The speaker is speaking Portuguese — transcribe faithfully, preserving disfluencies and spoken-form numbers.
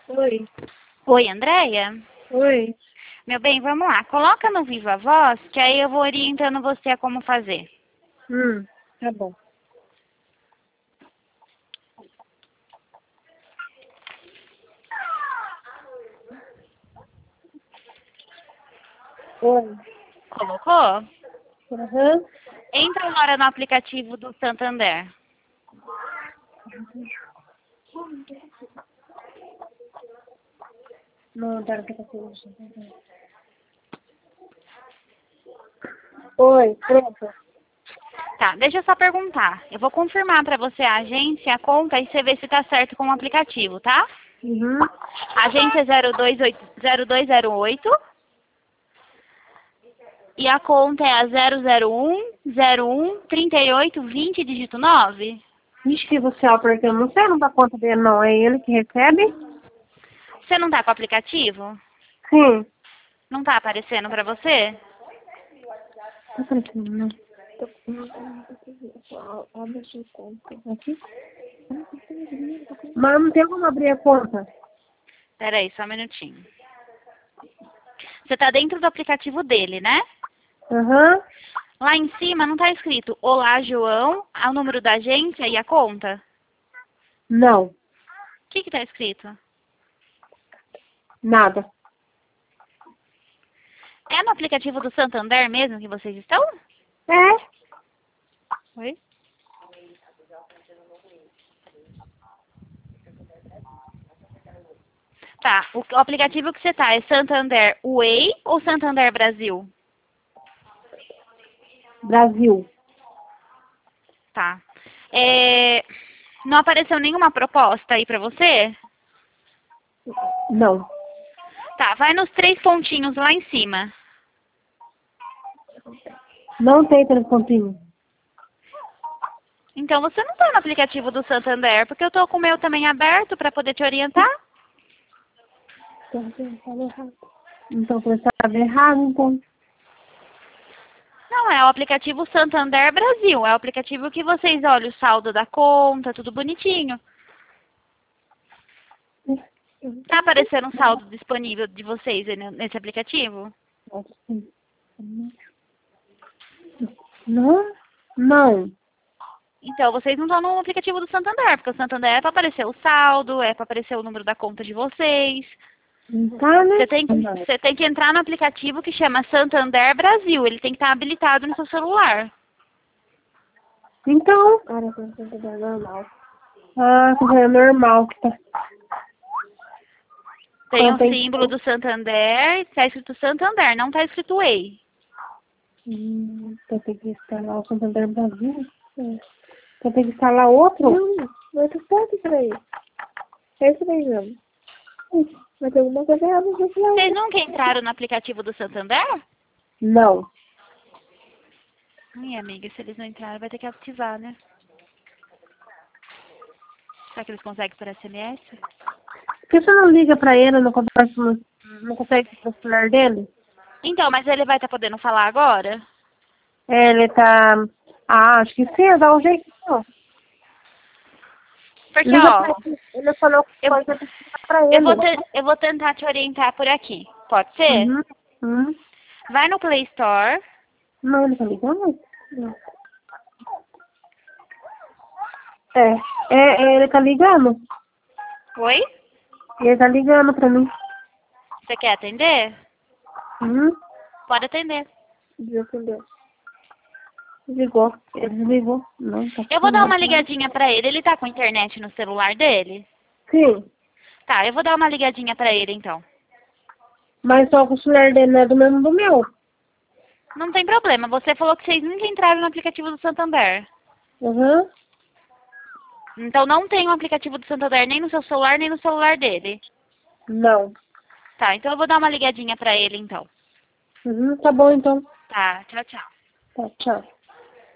Oi. Oi, Andréia? Oi. Meu bem, vamos lá. Coloca no Viva Voz, que aí eu vou orientando você a como fazer. Hum, tá bom. Oi. Colocou? Aham. Entra agora no aplicativo do Santander. Não, tá no aplicativo. Oi, pronto. Tá, deixa eu só perguntar. Eu vou confirmar pra você a agência, a conta, e você vê se tá certo com o aplicativo, tá? Uhum. Agência zero dois oito zero dois zero oito e a conta é a zero zero um zero um trinta e oito vinte dígito nove. Inscreva o céu, porque eu não sei, não dá conta dele, não. É ele que recebe? Você não tá com o aplicativo? Sim. Não tá aparecendo pra você? Tá aparecendo, não. Abre a sua conta. Aqui? Mas não tem como abrir a conta. Pera aí, só um minutinho. Você tá dentro do aplicativo dele, né? Aham. Lá em cima não tá escrito Olá, João, o número da agência e a conta? Não. O que que tá escrito? Nada. É no aplicativo do Santander mesmo que vocês estão? É? Oi? Tá, o, o aplicativo que você tá é Santander Way ou Santander Brasil? Brasil. Tá. É, não apareceu nenhuma proposta aí pra você? Não. Tá, vai nos três pontinhos lá em cima. Não tem telefontinho. Então você não tá no aplicativo do Santander, porque eu tô com o meu também aberto pra poder te orientar. Então, começava errado, então. Não, é o aplicativo Santander Brasil. É o aplicativo que vocês olham o saldo da conta, tudo bonitinho. Tá aparecendo um saldo disponível de vocês aí nesse aplicativo? Não? Não. Então, vocês não estão no aplicativo do Santander, porque o Santander é para aparecer o saldo, é para aparecer o número da conta de vocês. Não tá, né? Você tem, você tem que entrar no aplicativo que chama Santander Brasil. Ele tem que estar habilitado no seu celular. Então. Cara, é normal. Ah, é normal que tá. Tem Então o tem símbolo do Santander, está escrito Santander, não está escrito Way. Hum, então tem que instalar o Santander Brasil. É. Então tem que instalar outro? Não, mas tu pode pra aí. É isso aí mesmo. Mas tem alguma coisa errada no celular. Vocês nunca entraram no aplicativo do Santander? Não. Ai, amiga, se eles não entraram, vai ter que ativar, né? Será que eles conseguem por S M S? Por que você não liga pra ele, não conversa, no- não consegue ir pro celular dele? Então, mas ele vai estar podendo falar agora? É, ele tá... Ah, acho que sim, dá um jeito. Não. Porque, Liga ó, pra ele. Ele falou que eu, pode ligar pra eu, ele. vou te, eu vou tentar te orientar por aqui. Pode ser? Uhum. Uhum. Vai no Play Store. Não, ele tá ligando? Não. É, é, é, ele tá ligando. Oi? Ele tá ligando pra mim. Você quer atender? Uhum. Pode atender. Desatendeu. Desligou. Ele desligou. Não, tá Eu vou dar funcionando. uma ligadinha pra ele. Ele tá com internet no celular dele? Sim, Tá, eu vou dar uma ligadinha pra ele, então. mas só que o celular dele não é do mesmo do meu. Não tem problema. Você falou que vocês nunca entraram no aplicativo do Santander. Uhum. Então não tem o aplicativo do Santander nem no seu celular, nem no celular dele. Não. Tá, então eu vou dar uma ligadinha pra ele, então. Uhum, tá bom então. Tá, tchau, tchau. Tá, tchau.